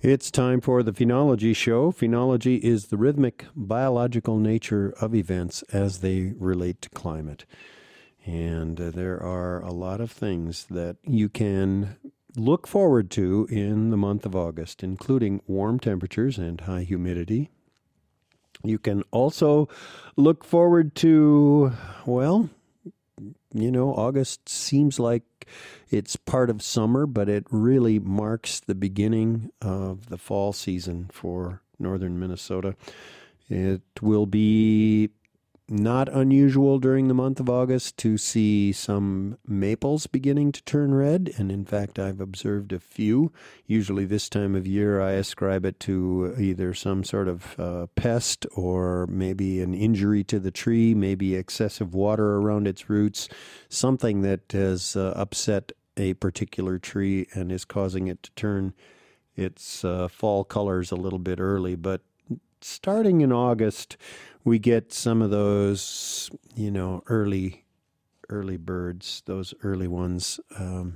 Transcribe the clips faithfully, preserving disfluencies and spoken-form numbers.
It's time for the Phenology Show. Phenology is the rhythmic, biological nature of events as they relate to climate. And uh, there are a lot of things that you can look forward to in the month of August, including warm temperatures and high humidity. You can also look forward to, well, you know, August seems like it's part of summer, but it really marks the beginning of the fall season for northern Minnesota. It will be not unusual during the month of August to see some maples beginning to turn red, and in fact I've observed a few. Usually this time of year I ascribe it to either some sort of uh, pest or maybe an injury to the tree, maybe excessive water around its roots, something that has uh, upset a particular tree and is causing it to turn its uh, fall colors a little bit early. But starting in August, we get some of those, you know, early, early birds, those early ones. Um,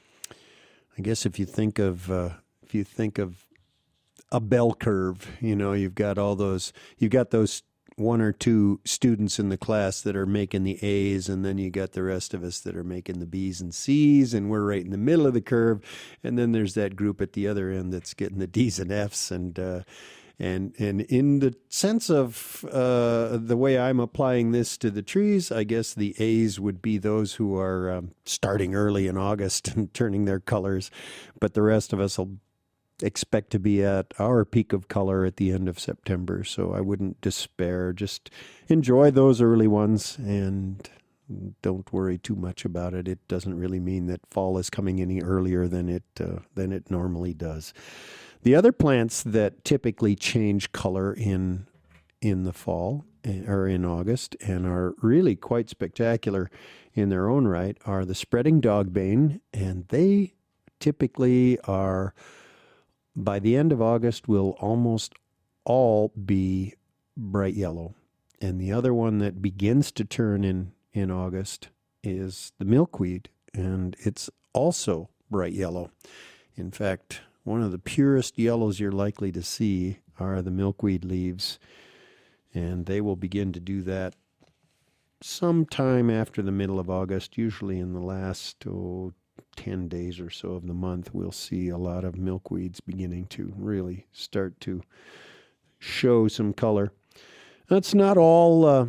I guess if you think of, uh, if you think of a bell curve, you know, you've got all those, you've got those one or two students in the class that are making the A's, and then you got the rest of us that are making the B's and C's, and we're right in the middle of the curve. And then there's that group at the other end that's getting the D's and F's, and, uh, And and in the sense of uh, the way I'm applying this to the trees, I guess the A's would be those who are um, starting early in August and turning their colors. But the rest of us will expect to be at our peak of color at the end of September. So I wouldn't despair. Just enjoy those early ones and don't worry too much about it. It doesn't really mean that fall is coming any earlier than it uh, than it normally does. The other plants that typically change color in in the fall or in August and are really quite spectacular in their own right are the spreading dogbane, and they typically are, by the end of August, will almost all be bright yellow. And the other one that begins to turn in, in August is the milkweed, and it's also bright yellow. In fact, one of the purest yellows you're likely to see are the milkweed leaves, and they will begin to do that sometime after the middle of August, usually in the last oh, ten days or so of the month. We'll see a lot of milkweeds beginning to really start to show some color. That's not all uh,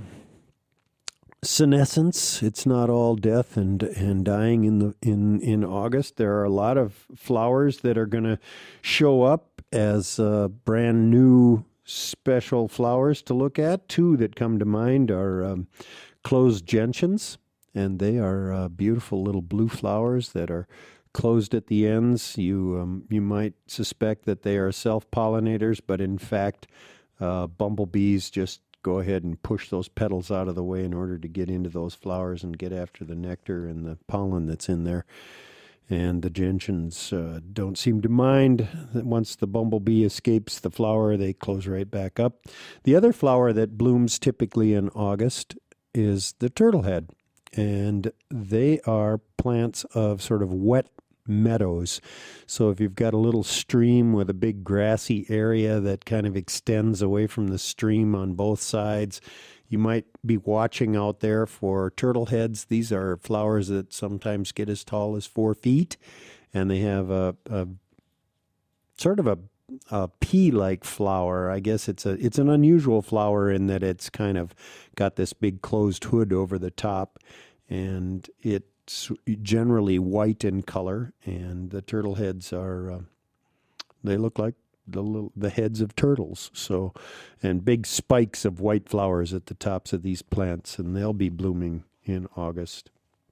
senescence. It's not all death and and dying in the in in August. There are a lot of flowers that are going to show up as uh, brand new special flowers to look at. Two that come to mind are um, closed gentians, and they are uh, beautiful little blue flowers that are closed at the ends. You um, you might suspect that they are self-pollinators, but in fact, uh, bumblebees just go ahead and push those petals out of the way in order to get into those flowers and get after the nectar and the pollen that's in there. And the gentians uh, don't seem to mind that once the bumblebee escapes the flower, they close right back up. The other flower that blooms typically in August is the turtlehead, and they are plants of sort of wet meadows. So if you've got a little stream with a big grassy area that kind of extends away from the stream on both sides, you might be watching out there for turtleheads. These are flowers that sometimes get as tall as four feet, and they have a, a sort of a, a pea-like flower. I guess it's a it's an unusual flower in that it's kind of got this big closed hood over the top, and it generally white in color, and the turtle heads are uh, they look like the little, the heads of turtles. So, and big spikes of white flowers at the tops of these plants, and they'll be blooming in August.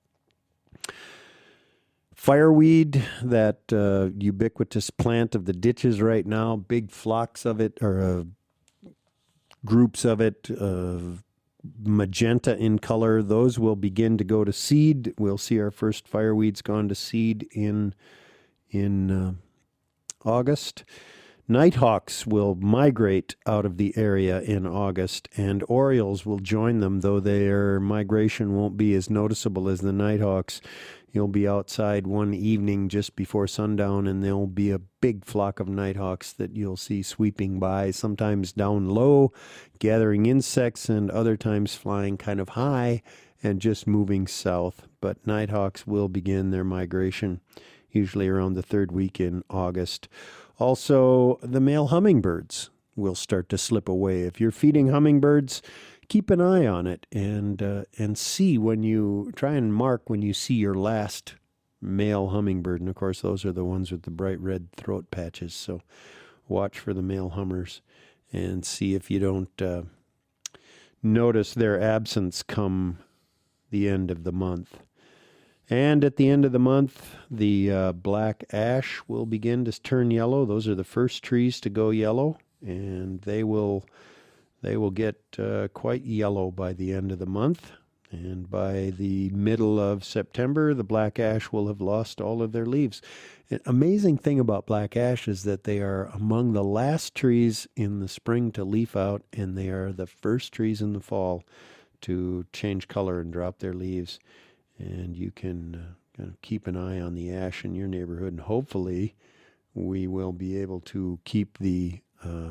Fireweed, that uh, ubiquitous plant of the ditches right now, big flocks of it, or uh, groups of it, uh, magenta in color, those will begin to go to seed. We'll see our first fireweeds gone to seed in in uh, August. Nighthawks will migrate out of the area in August, and orioles will join them, though their migration won't be as noticeable as the nighthawks. You'll be outside one evening just before sundown, and there'll be a big flock of nighthawks that you'll see sweeping by, sometimes down low, gathering insects, and other times flying kind of high and just moving south. But nighthawks will begin their migration usually around the third week in August. Also, the male hummingbirds will start to slip away. If you're feeding hummingbirds, keep an eye on it and uh, and see when you try and mark when you see your last male hummingbird. And of course, those are the ones with the bright red throat patches. So watch for the male hummers and see if you don't uh, notice their absence come the end of the month. And at the end of the month, the uh, black ash will begin to turn yellow. Those are the first trees to go yellow, and they will they will get uh, quite yellow by the end of the month. And by the middle of September, the black ash will have lost all of their leaves. An amazing thing about black ash is that they are among the last trees in the spring to leaf out, and they are the first trees in the fall to change color and drop their leaves. And you can uh, kind of keep an eye on the ash in your neighborhood, and hopefully we will be able to keep the uh,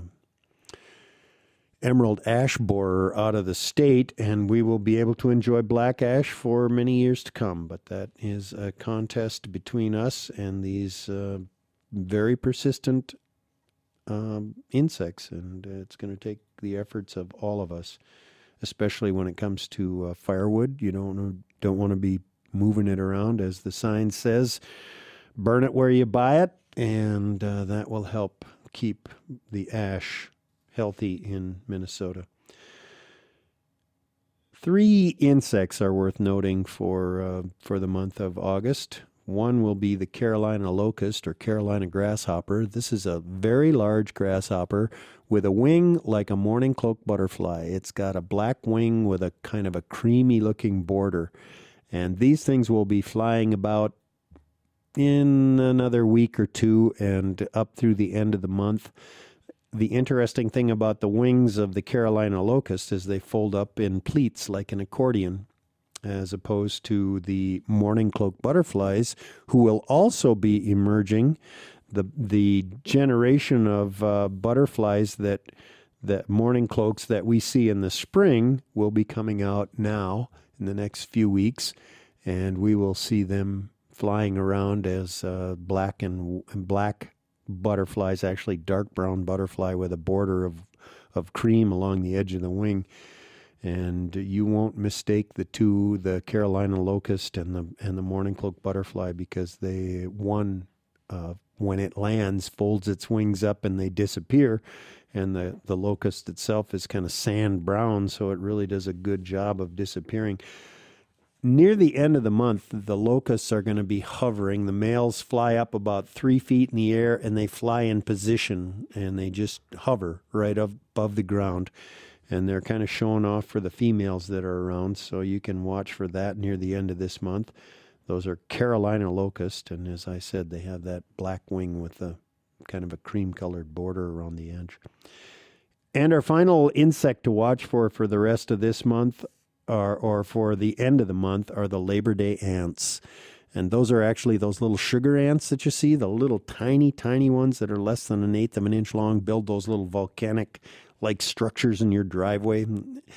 emerald ash borer out of the state, and we will be able to enjoy black ash for many years to come. But that is a contest between us and these uh, very persistent um, insects, and it's going to take the efforts of all of us, especially when it comes to uh, firewood. You don't don't want to be moving it around, as the sign says. Burn it where you buy it, and uh, that will help keep the ash healthy in Minnesota. Three insects are worth noting for uh, for the month of August. One will be the Carolina locust, or Carolina grasshopper. This is a very large grasshopper with a wing like a morning cloak butterfly. It's got a black wing with a kind of a creamy-looking border. And these things will be flying about in another week or two and up through the end of the month. The interesting thing about the wings of the Carolina locust is they fold up in pleats like an accordion, as opposed to the morning cloak butterflies, who will also be emerging. The the generation of uh, butterflies that that morning cloaks that we see in the spring will be coming out now in the next few weeks, and we will see them flying around as uh, black and, and black butterflies, actually dark brown butterfly with a border of of cream along the edge of the wing. And you won't mistake the two, the Carolina locust and the and the morning cloak butterfly, because they one uh, when it lands folds its wings up and they disappear, and the the locust itself is kind of sand brown, so it really does a good job of disappearing. Near the end of the month, the locusts are going to be hovering. The males fly up about three feet in the air, and they fly in position, and they just hover right above the ground. And they're kind of showing off for the females that are around, so you can watch for that near the end of this month. Those are Carolina locust, and as I said, they have that black wing with a kind of a cream-colored border around the edge. And our final insect to watch for for the rest of this month, or, or for the end of the month, are the Labor Day ants. And those are actually those little sugar ants that you see, the little tiny, tiny ones that are less than an eighth of an inch long, build those little volcanic like structures in your driveway.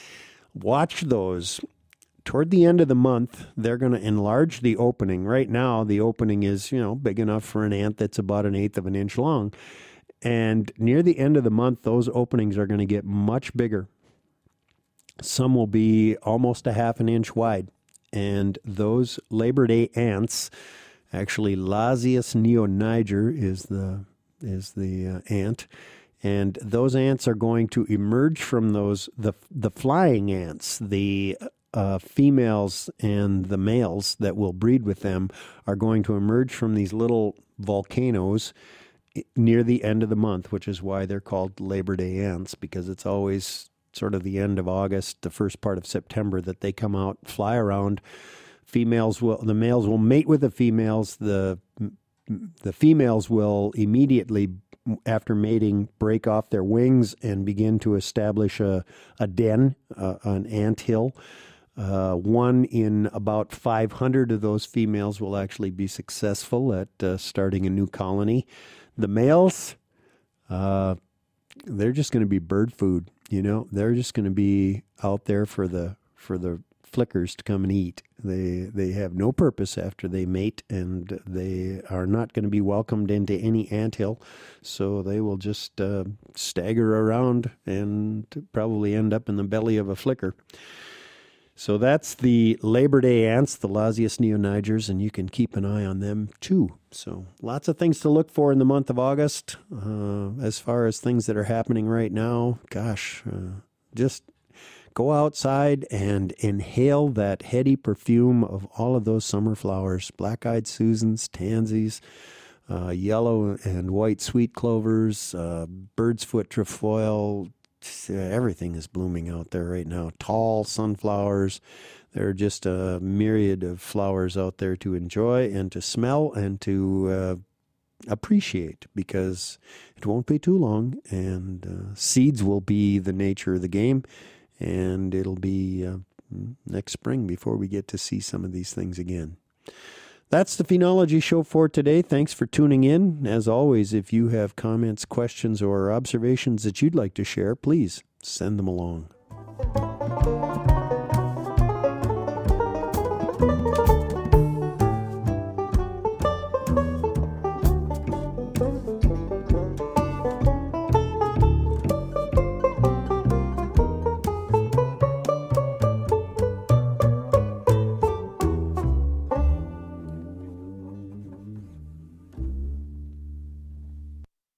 Watch those. Toward the end of the month, they're going to enlarge the opening. Right now, the opening is, you know, big enough for an ant that's about an eighth of an inch long. And near the end of the month, those openings are going to get much bigger. Some will be almost a half an inch wide. And those Labor Day ants, actually Lasius neoniger is the is the uh, ant. And those ants are going to emerge from those, the the flying ants, the uh, females and the males that will breed with them are going to emerge from these little volcanoes near the end of the month, which is why they're called Labor Day ants, because it's always sort of the end of August, the first part of September, that they come out, fly around. Females will, the males will mate with the females. The the females will immediately, after mating, break off their wings and begin to establish a, a den, uh, an anthill. Uh, one in about five hundred of those females will actually be successful at uh, starting a new colony. The males, uh, they're just going to be bird food. You know, they're just going to be out there for the for the flickers to come and eat. They they have no purpose after they mate, and they are not going to be welcomed into any anthill, so they will just uh, stagger around and probably end up in the belly of a flicker. So that's the Labor Day ants, the Lasius neonigers, and you can keep an eye on them too. So lots of things to look for in the month of August. Uh, as far as things that are happening right now, gosh, uh, just go outside and inhale that heady perfume of all of those summer flowers, black-eyed Susans, tansies, uh, yellow and white sweet clovers, uh, bird's foot trefoil. Everything is blooming out there right now. Tall sunflowers. There are just a myriad of flowers out there to enjoy and to smell and to uh, appreciate, because it won't be too long, and uh, seeds will be the nature of the game, and it'll be uh, next spring before we get to see some of these things again. That's the Phenology Show for today. Thanks for tuning in. As always, if you have comments, questions, or observations that you'd like to share, please send them along.